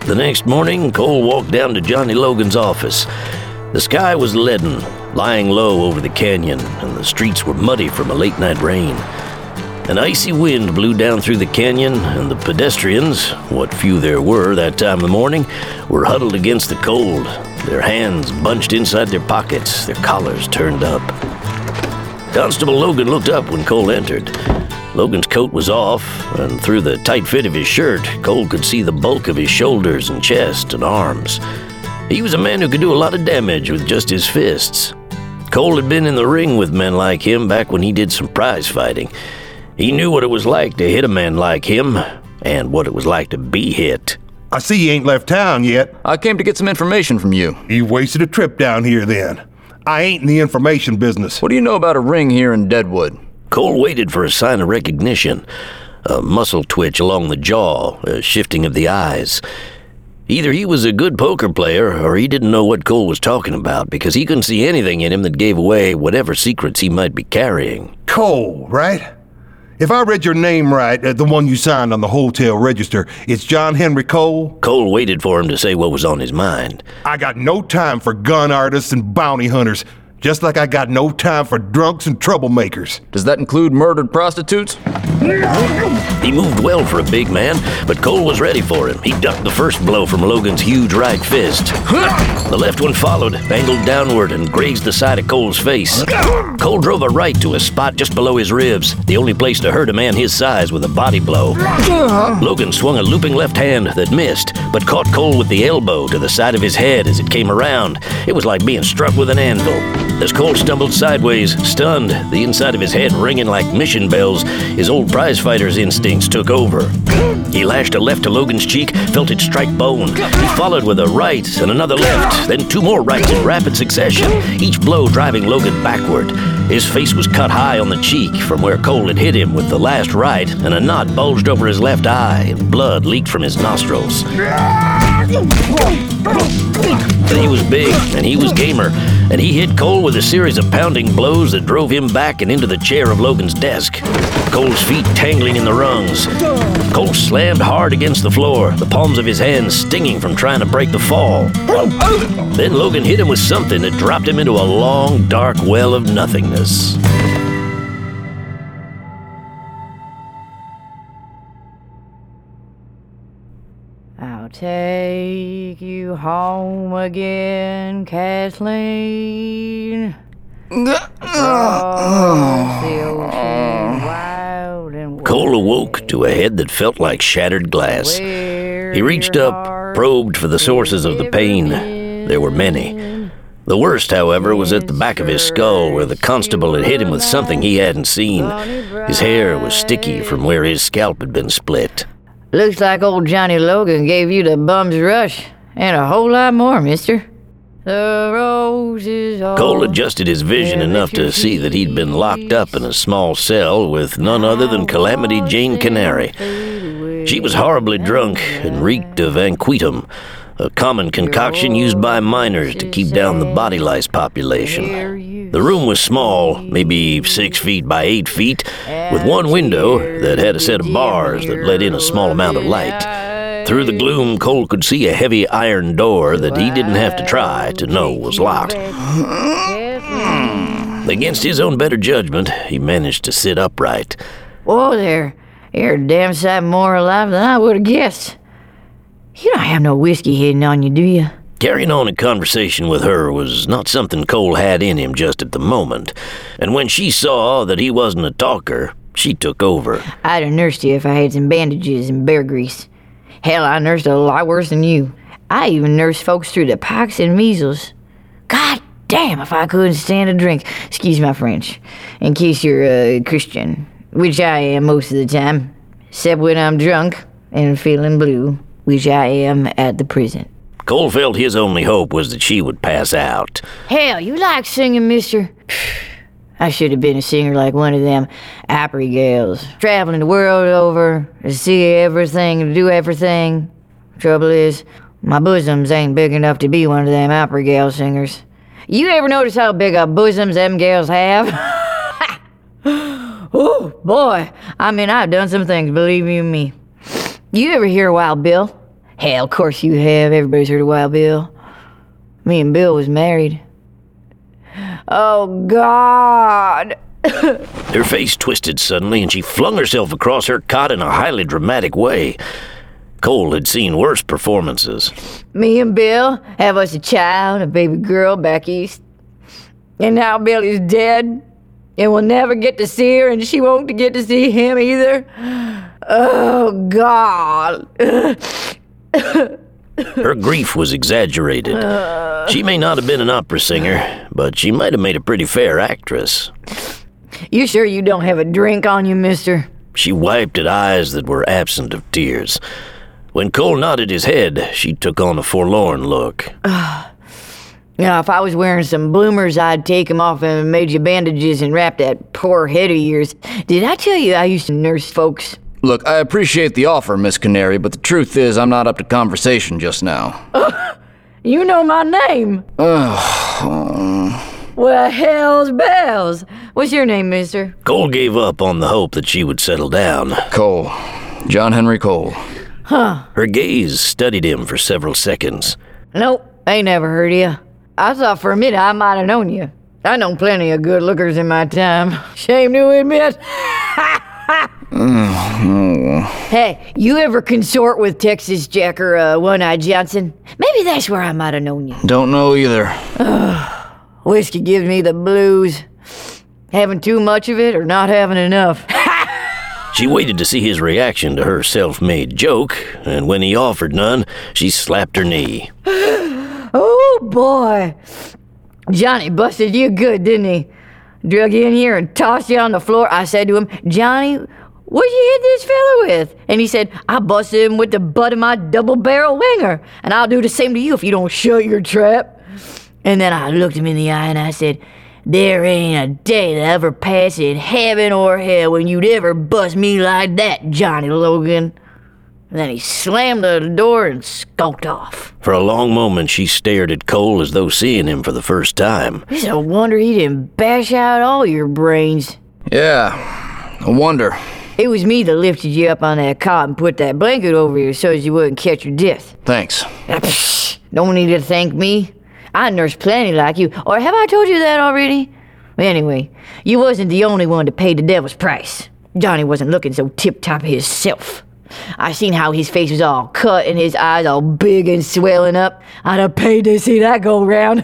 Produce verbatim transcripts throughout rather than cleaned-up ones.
The next morning, Cole walked down to Johnny Logan's office. The sky was leaden, lying low over the canyon, and the streets were muddy from a late-night rain. An icy wind blew down through the canyon, and the pedestrians, what few there were that time of morning, were huddled against the cold, their hands bunched inside their pockets, their collars turned up. Constable Logan looked up when Cole entered. Logan's coat was off, and through the tight fit of his shirt, Cole could see the bulk of his shoulders and chest and arms. He was a man who could do a lot of damage with just his fists. Cole had been in the ring with men like him back when he did some prize fighting. He knew what it was like to hit a man like him, and what it was like to be hit. I see you ain't left town yet. I came to get some information from you. You wasted a trip down here then. I ain't in the information business. What do you know about a ring here in Deadwood? Cole waited for a sign of recognition, a muscle twitch along the jaw, a shifting of the eyes. Either he was a good poker player, or he didn't know what Cole was talking about, because he couldn't see anything in him that gave away whatever secrets he might be carrying. Cole, right? If I read your name right, uh, the one you signed on the hotel register, it's John Henry Cole? Cole waited for him to say what was on his mind. I got no time for gun artists and bounty hunters, just like I got no time for drunks and troublemakers. Does that include murdered prostitutes? He moved well for a big man, but Cole was ready for him. He ducked the first blow from Logan's huge right fist. The left one followed, angled downward, and grazed the side of Cole's face. Cole drove a right to a spot just below his ribs, the only place to hurt a man his size with a body blow. Logan swung a looping left hand that missed, but caught Cole with the elbow to the side of his head as it came around. It was like being struck with an anvil. As Cole stumbled sideways, stunned, the inside of his head ringing like mission bells, his old prizefighter's instincts took over. He lashed a left to Logan's cheek, felt it strike bone. He followed with a right and another left, then two more rights in rapid succession, each blow driving Logan backward. His face was cut high on the cheek from where Cole had hit him with the last right, and a knot bulged over his left eye, and blood leaked from his nostrils. He was big, and he was gamer, and he hit Cole with a series of pounding blows that drove him back and into the chair of Logan's desk. Cole's feet tangling in the rungs. Cole slammed hard against the floor, the palms of his hands stinging from trying to break the fall. Then Logan hit him with something that dropped him into a long, dark well of nothingness. I'll take you home again, Kathleen. Across the ocean, wild and Cole awoke to a head that felt like shattered glass. He reached up, probed for the sources of the pain. There were many. The worst, however, was at the back of his skull, where the constable had hit him with something he hadn't seen. His hair was sticky from where his scalp had been split. Looks like old Johnny Logan gave you the bum's rush, and a whole lot more, mister. The roses are... Cole adjusted his vision enough to see that he'd been locked up in a small cell with none other than Calamity Jane Canary. She was horribly drunk and reeked of anquitum, a common concoction used by miners to keep down the body lice population. The room was small, maybe six feet by eight feet, with one window that had a set of bars that let in a small amount of light. Through the gloom, Cole could see a heavy iron door that he didn't have to try to know was locked. Against his own better judgment, he managed to sit upright. Whoa there, you're a damn sight more alive than I would have guessed. You don't have no whiskey hidden on you, do you? Carrying on a conversation with her was not something Cole had in him just at the moment, and when she saw that he wasn't a talker, she took over. I'd have nursed you if I had some bandages and bear grease. Hell, I nursed a lot worse than you. I even nursed folks through the pox and measles. God damn if I couldn't stand a drink, excuse my French, in case you're a Christian, which I am most of the time, except when I'm drunk and feeling blue, which I am at the prison. Cole felt his only hope was that she would pass out. Hell, you like singing, mister? I should have been a singer like one of them opry gals, traveling the world over to see everything, to do everything. Trouble is, my bosoms ain't big enough to be one of them opry gal singers. You ever notice how big a bosoms them gals have? Oh, boy. I mean, I've done some things, believe you me. You ever hear Wild Bill? Hell, of course you have. Everybody's heard of Wild Bill. Me and Bill was married. Oh, God. Her face twisted suddenly, and she flung herself across her cot in a highly dramatic way. Cole had seen worse performances. Me and Bill have us a child, a baby girl back east. And now Billy's dead, and we'll never get to see her, and she won't get to see him either. Oh, God. Her grief was exaggerated. She may not have been an opera singer, but she might have made a pretty fair actress. You sure you don't have a drink on you, mister? She wiped at eyes that were absent of tears. When Cole nodded his head, she took on a forlorn look. Now, if I was wearing some bloomers, I'd take 'em off and made you bandages and wrap that poor head of yours. Did I tell you I used to nurse folks? Look, I appreciate the offer, Miss Canary, but the truth is I'm not up to conversation just now. You know my name. Well, hell's bells. What's your name, mister? Cole gave up on the hope that she would settle down. Cole. John Henry Cole. Huh. Her gaze studied him for several seconds. Nope, ain't never heard of you. I thought for a minute I might have known you. I known plenty of good lookers in my time. Shame to admit. Hey, you ever consort with Texas Jack or uh, One-Eye Johnson? Maybe that's where I might have known you. Don't know either. Whiskey gives me the blues. Having too much of it or not having enough. She waited to see his reaction to her self-made joke, and when he offered none, she slapped her knee. Oh, boy. Johnny busted you good, didn't he? Drug you in here and tossed you on the floor. I said to him, Johnny, what'd you hit this fella with? And he said, I busted him with the butt of my double-barrel winger, and I'll do the same to you if you don't shut your trap. And then I looked him in the eye and I said, there ain't a day that ever pass in heaven or hell when you'd ever bust me like that, Johnny Logan. And then he slammed the door and skulked off. For a long moment, she stared at Cole as though seeing him for the first time. It's a wonder he didn't bash out all your brains. Yeah, a wonder. It was me that lifted you up on that cot and put that blanket over you so as you wouldn't catch your death. Thanks. Ah, psh, don't need to thank me. I nursed plenty like you. Or have I told you that already? Anyway, you wasn't the only one to pay the devil's price. Johnny wasn't looking so tip-top himself. I seen how his face was all cut and his eyes all big and swelling up. I'd have paid to see that go round.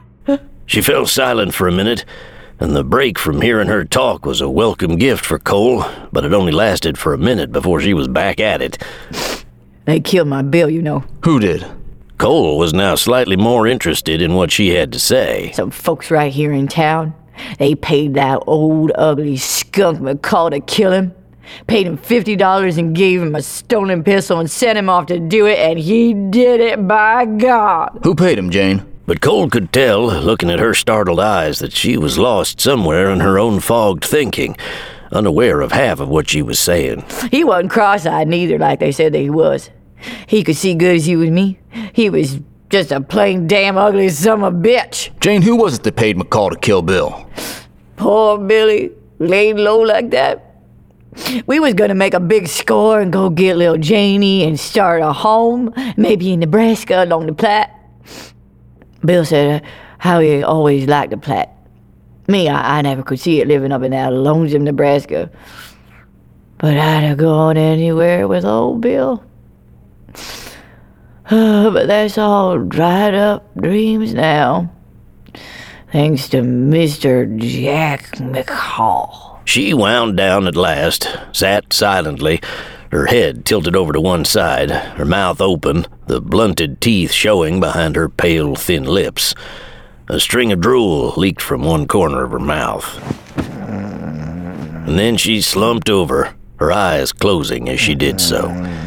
She fell silent for a minute, and the break from hearing her talk was a welcome gift for Cole, but it only lasted for a minute before she was back at it. They killed my Bill, you know. Who did? Cole was now slightly more interested in what she had to say. Some folks right here in town. They paid that old ugly skunk McCall to kill him. Paid him fifty dollars and gave him a stolen pistol and sent him off to do it, and he did it, by God. Who paid him, Jane? But Cole could tell, looking at her startled eyes, that she was lost somewhere in her own fogged thinking, unaware of half of what she was saying. He wasn't cross-eyed neither, like they said that he was. He could see good as he was me. He was just a plain damn ugly son of a bitch. Jane, who was it that paid McCall to kill Bill? Poor Billy, laid low like that. We was gonna make a big score and go get little Janie and start a home, maybe in Nebraska along the Platte. Bill said uh, how he always liked the Platte. Me, I, I never could see it living up in that lonesome Nebraska. But I'd have gone anywhere with old Bill. Uh, but that's all dried up dreams now. Thanks to Mister Jack McCall. She wound down at last, sat silently, her head tilted over to one side, her mouth open, the blunted teeth showing behind her pale, thin lips. A string of drool leaked from one corner of her mouth. And then she slumped over, her eyes closing as she did so.